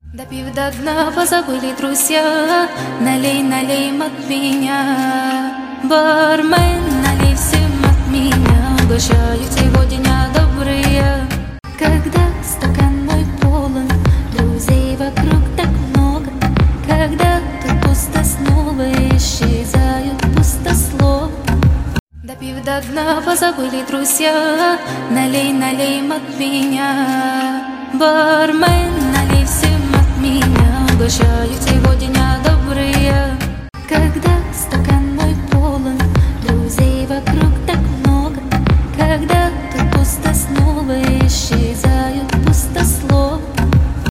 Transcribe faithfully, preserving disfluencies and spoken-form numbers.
Допив до дна, позабыли друзья. Налей, налей от меня, бармен, налей всем от меня. Угощаю сегодня добрые. Когда стакан мой полон, друзей вокруг так много. Когда тут пусто, снова исчезают пустослов. Допив до дна, позабыли друзья. Налей, налей от меня, бармен, налей всем от меня. Угощаю сегодня добрые.